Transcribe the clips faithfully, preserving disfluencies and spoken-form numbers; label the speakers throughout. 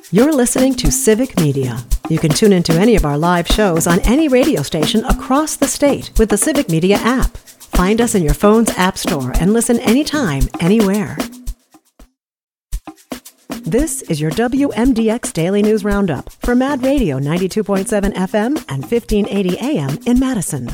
Speaker 1: You're listening to Civic Media. You can tune into any of our live shows on any radio station across the state with the Civic Media app. Find us in your phone's app store and listen anytime, anywhere. This is your W M D X Daily News Roundup for Mad Radio ninety-two point seven F M and fifteen eighty A M in Madison.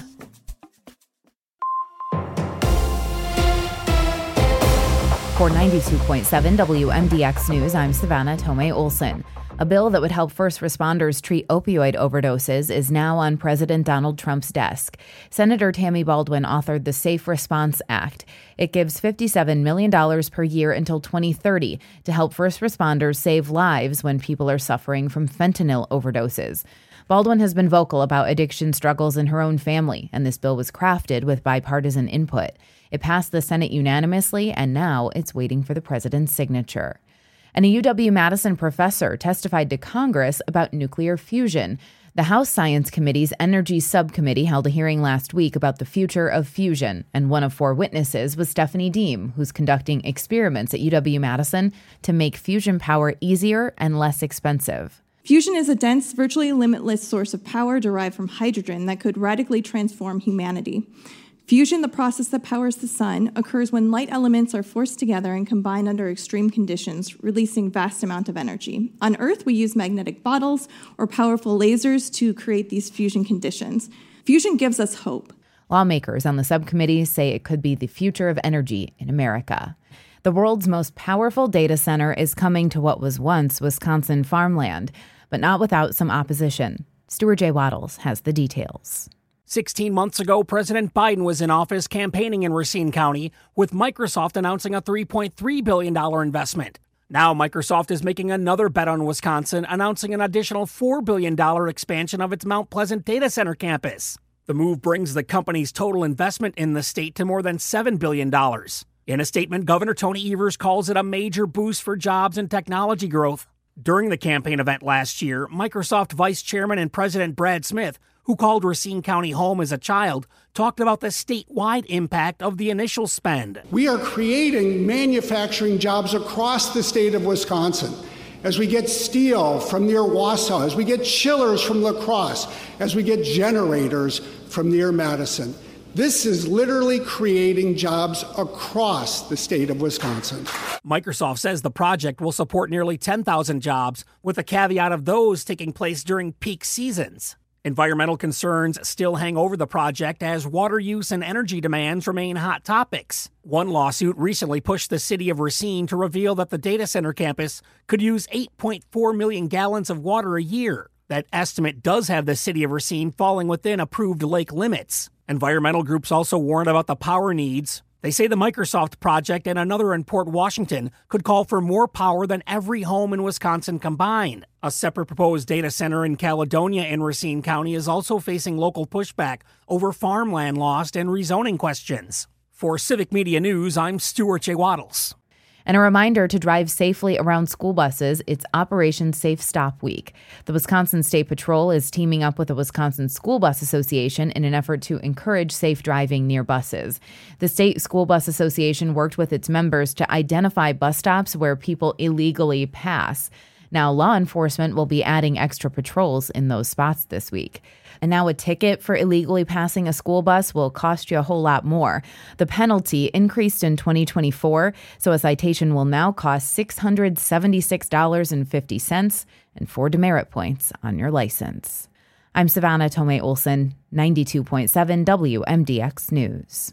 Speaker 2: For ninety-two point seven W M D X News, I'm Savannah Tomei Olson. A bill that would help first responders treat opioid overdoses is now on President Donald Trump's desk. Senator Tammy Baldwin authored the Safe Response Act. It gives fifty-seven million dollars per year until twenty thirty to help first responders save lives when people are suffering from fentanyl overdoses. Baldwin has been vocal about addiction struggles in her own family, and this bill was crafted with bipartisan input. It passed the Senate unanimously, and now it's waiting for the president's signature. And a U W-Madison professor testified to Congress about nuclear fusion. The House Science Committee's Energy Subcommittee held a hearing last week about the future of fusion, and one of four witnesses was Stephanie Deem, who's conducting experiments at U W-Madison to make fusion power easier and less expensive.
Speaker 3: Fusion is a dense, virtually limitless source of power derived from hydrogen that could radically transform humanity. Fusion, the process that powers the sun, occurs when light elements are forced together and combined under extreme conditions, releasing vast amounts of energy. On Earth, we use magnetic bottles or powerful lasers to create these fusion conditions. Fusion gives us hope.
Speaker 2: Lawmakers on the subcommittee say it could be the future of energy in America. The world's most powerful data center is coming to what was once Wisconsin farmland, but not without some opposition. Stuart J. Waddles has the details.
Speaker 4: Sixteen months ago, President Biden was in office campaigning in Racine County, with Microsoft announcing a three point three billion dollars investment. Now Microsoft is making another bet on Wisconsin, announcing an additional four billion dollars expansion of its Mount Pleasant data center campus. The move brings the company's total investment in the state to more than seven billion dollars. In a statement, Governor Tony Evers calls it a major boost for jobs and technology growth. During the campaign event last year, Microsoft Vice Chairman and President Brad Smith, who called Racine County home as a child, talked about the statewide impact of the initial spend.
Speaker 5: We are creating manufacturing jobs across the state of Wisconsin. As we get steel from near Wausau, as we get chillers from La Crosse, as we get generators from near Madison. This is literally creating jobs across the state of Wisconsin.
Speaker 4: Microsoft says the project will support nearly ten thousand jobs, with a caveat of those taking place during peak seasons. Environmental concerns still hang over the project as water use and energy demands remain hot topics. One lawsuit recently pushed the city of Racine to reveal that the data center campus could use eight point four million gallons of water a year. That estimate does have the city of Racine falling within approved lake limits. Environmental groups also warn about the power needs. They say the Microsoft project and another in Port Washington could call for more power than every home in Wisconsin combined. A separate proposed data center in Caledonia in Racine County is also facing local pushback over farmland lost and rezoning questions. For Civic Media News, I'm Stuart J. Waddles.
Speaker 2: And a reminder to drive safely around school buses. It's Operation Safe Stop Week. The Wisconsin State Patrol is teaming up with the Wisconsin School Bus Association in an effort to encourage safe driving near buses. The State School Bus Association worked with its members to identify bus stops where people illegally pass. Now, law enforcement will be adding extra patrols in those spots this week. And now a ticket for illegally passing a school bus will cost you a whole lot more. The penalty increased in twenty twenty-four, so a citation will now cost six hundred seventy-six dollars and fifty cents and four demerit points on your license. I'm Savannah Tomei Olson, ninety-two point seven W M D X News.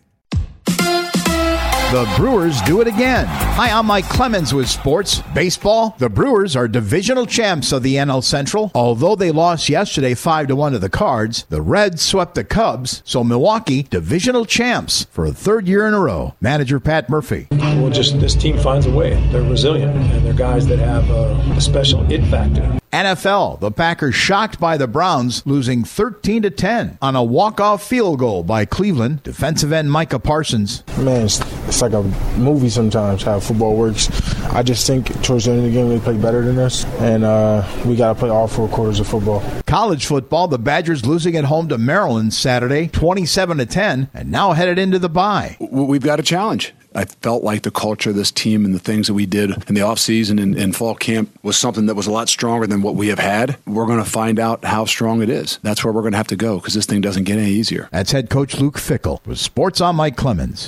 Speaker 6: The Brewers do it again. Hi, I'm Mike Clemens with sports. Baseball, the Brewers are divisional champs of the N L Central. Although they lost yesterday five to one to the Cards, the Reds swept the Cubs, so Milwaukee, divisional champs for a third year in a row. Manager Pat Murphy.
Speaker 7: Well, just this team finds a way. They're resilient, and they're guys that have a, a special it factor.
Speaker 6: N F L, the Packers shocked by the Browns, losing thirteen to ten on a walk-off field goal by Cleveland. Defensive end Micah Parsons.
Speaker 8: Man, it's, it's like a movie sometimes how football works. I just think towards the end of the game they play better than us, and uh, we got to play all four quarters of football.
Speaker 6: College football, the Badgers losing at home to Maryland Saturday, twenty-seven to ten, and now headed into the bye.
Speaker 9: We've got a challenge. I felt like the culture of this team and the things that we did in the offseason and, and fall camp was something that was a lot stronger than what we have had. We're going to find out how strong it is. That's where we're going to have to go because this thing doesn't get any easier.
Speaker 6: That's head coach Luke Fickell. With Sports, I'm Mike Clemens.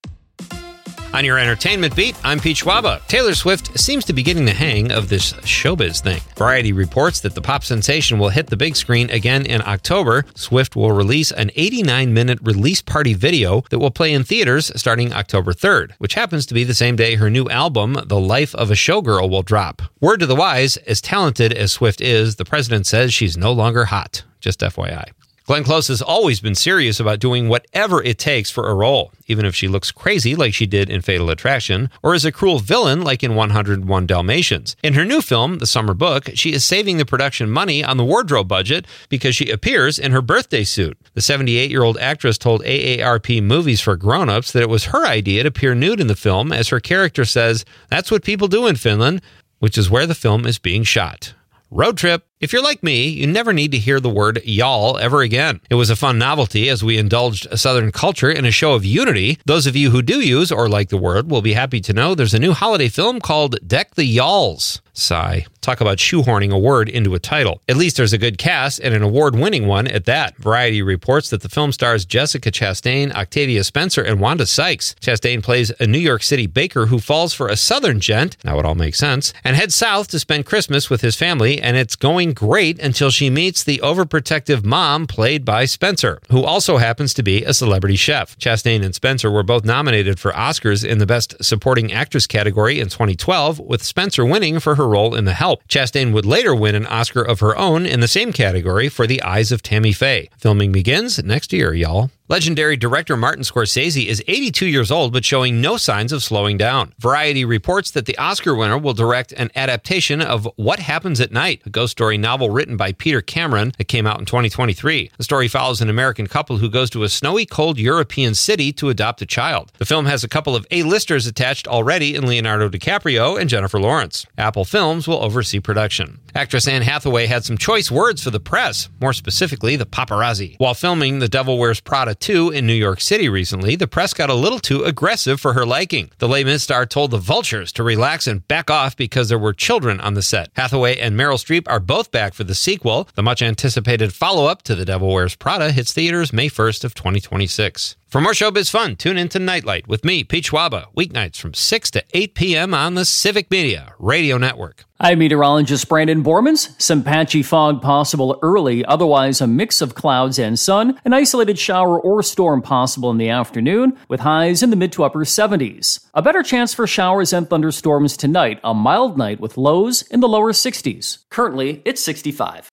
Speaker 10: On your entertainment beat, I'm Pete Schwaba. Taylor Swift seems to be getting the hang of this showbiz thing. Variety reports that the pop sensation will hit the big screen again in October. Swift will release an eighty-nine minute release party video that will play in theaters starting October third, which happens to be the same day her new album, The Life of a Showgirl, will drop. Word to the wise, as talented as Swift is, the president says she's no longer hot. Just F Y I. Glenn Close has always been serious about doing whatever it takes for a role, even if she looks crazy like she did in Fatal Attraction, or is a cruel villain like in one oh one Dalmatians. In her new film, The Summer Book, she is saving the production money on the wardrobe budget because she appears in her birthday suit. The seventy-eight-year-old actress told A A R P Movies for Grown-Ups that it was her idea to appear nude in the film, as her character says, "That's what people do in Finland," which is where the film is being shot. Road trip. If you're like me, you never need to hear the word y'all ever again. It was a fun novelty as we indulged a Southern culture in a show of unity. Those of you who do use or like the word will be happy to know there's a new holiday film called Deck the Y'alls. Sigh. Talk about shoehorning a word into a title. At least there's a good cast and an award-winning one at that. Variety reports that the film stars Jessica Chastain, Octavia Spencer, and Wanda Sykes. Chastain plays a New York City baker who falls for a Southern gent, now it all makes sense, and heads south to spend Christmas with his family, and it's going great until she meets the overprotective mom played by Spencer, who also happens to be a celebrity chef. Chastain and Spencer were both nominated for Oscars in the Best Supporting Actress category in twenty twelve, with Spencer winning for her role in The Help. Chastain would later win an Oscar of her own in the same category for The Eyes of Tammy Faye. Filming begins next year, y'all. Legendary director Martin Scorsese is eighty-two years old but showing no signs of slowing down. Variety reports that the Oscar winner will direct an adaptation of What Happens at Night, a ghost story novel written by Peter Cameron that came out in twenty twenty-three. The story follows an American couple who goes to a snowy, cold European city to adopt a child. The film has a couple of A-listers attached already in Leonardo DiCaprio and Jennifer Lawrence. Apple Films will oversee production. Actress Anne Hathaway had some choice words for the press, more specifically the paparazzi. While filming The Devil Wears Prada two in New York City recently, the press got a little too aggressive for her liking. The Les Mis star told the vultures to relax and back off because there were children on the set. Hathaway and Meryl Streep are both back for the sequel. The much-anticipated follow-up to The Devil Wears Prada hits theaters May first of twenty twenty-six. For more showbiz fun, tune in to Nightlight with me, Pete Schwaba, weeknights from six to eight p.m. on the Civic Media Radio Network.
Speaker 11: I'm meteorologist Brandon Bormans. Some patchy fog possible early, otherwise a mix of clouds and sun. An isolated shower or storm possible in the afternoon, with highs in the mid to upper seventies. A better chance for showers and thunderstorms tonight, a mild night with lows in the lower sixties. Currently, it's sixty-five.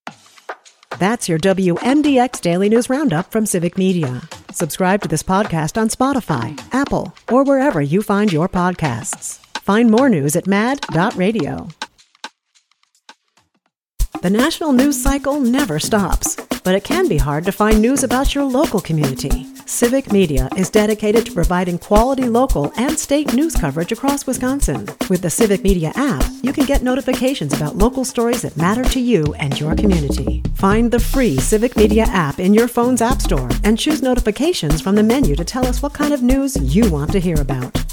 Speaker 1: That's your W M D X Daily News Roundup from Civic Media. Subscribe to this podcast on Spotify, Apple, or wherever you find your podcasts. Find more news at mad dot radio. The national news cycle never stops, but it can be hard to find news about your local community. Civic Media is dedicated to providing quality local and state news coverage across Wisconsin. With the Civic Media app, you can get notifications about local stories that matter to you and your community. Find the free Civic Media app in your phone's app store and choose notifications from the menu to tell us what kind of news you want to hear about.